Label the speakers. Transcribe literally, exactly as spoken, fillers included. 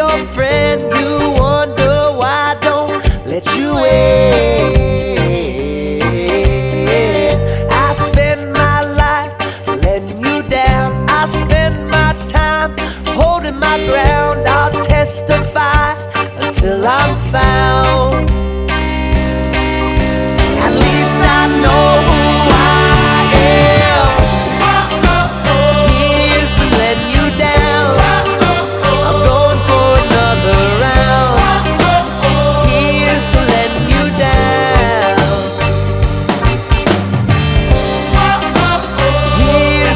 Speaker 1: your friend, you wonder why I don't let you in. I spend my life letting you down. I spend my time holding my ground. I'll testify until I'm found.